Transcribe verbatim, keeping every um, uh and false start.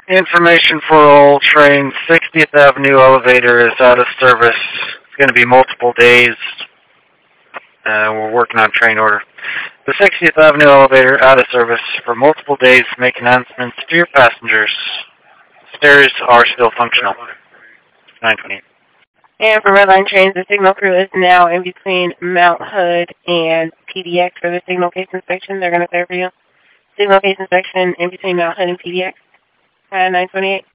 Information for all trains. sixtieth Avenue elevator is out of service. It's going to be multiple days. Uh, we're working on train order. The sixtieth Avenue elevator out of service for multiple days. Make announcements to your passengers. Stairs are still functional. nine twenty-eight. And for Redline trains, the signal crew is now in between Mount Hood and P D X for the signal case inspection. They're going to clear for you. Signal case inspection in between Mount Hood and P D X. Uh, nine twenty-eight.